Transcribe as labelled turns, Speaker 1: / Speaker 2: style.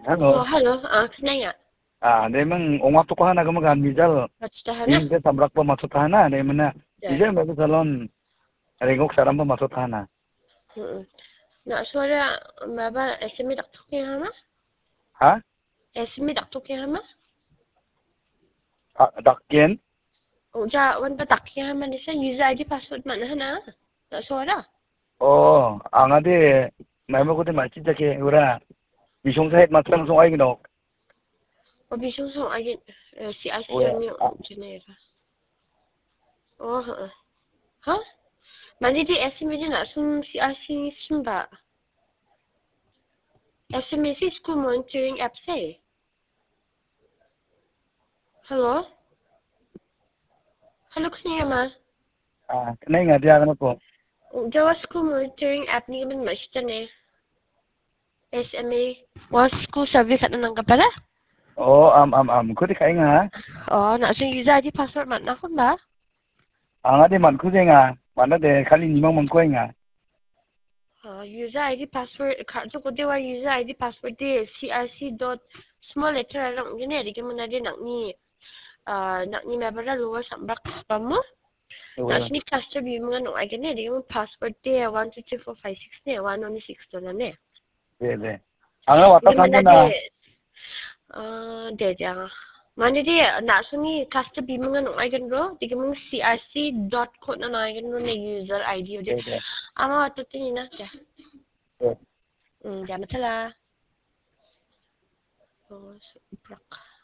Speaker 1: Halo.
Speaker 2: Oh, halo. Kenapa?
Speaker 1: Memang orang tu kau nak kemakan bijal.
Speaker 2: Tahan.
Speaker 1: Ini sabrak pa masuk tanah. Dia mana?
Speaker 2: Ya.
Speaker 1: Bijal baru salon. Rengok saram pa masuk tanah.
Speaker 2: Nak suara bapa SME tak tahu yang mana?
Speaker 1: Ha?
Speaker 2: SME tak tahu yang mana?
Speaker 1: Dakien?
Speaker 2: Uja wan pa tak yang mana? Saya user ID password mana na? Nak suara?
Speaker 1: Oh, ang ade. Memang ko din macam jake ura. Bisong sahit matlang song ay ginok.
Speaker 2: Oh, bising so agin si IC
Speaker 1: Oh,
Speaker 2: ni genera. Oh, ha? Mandi di SME di nak sum si IC simba. SME si school monitoring app say. Hello? Hello, kenapa mas?
Speaker 1: Kena ingat dia kan po.
Speaker 2: Jawa school monitoring app ni kan macam ni. SMA. Was school survey kat nang kapala?
Speaker 1: Oh, ko di kain nga.
Speaker 2: Oh, nak sing user ID password mat nak ba?
Speaker 1: Ang ade man ko nga. Mana de kali ni mang ko nga.
Speaker 2: User ID password kat tu ko dewa user ID password dia CRC dot small letter lang gini di kemana dia nak ni mabara luar sambrak spam mo. Nak sini cluster bi mga no ay gini di kemana password dia 123456 ni 116 dolar ni.
Speaker 1: De. Ang wata kan na.
Speaker 2: Dia jangan. Mana dia nak sini cluster bi mga no ay gini bro di kemana CRC dot code na ay gini na user ID dia. Ama waktu tu ni na dia. Jangan salah. Oh, sebrak.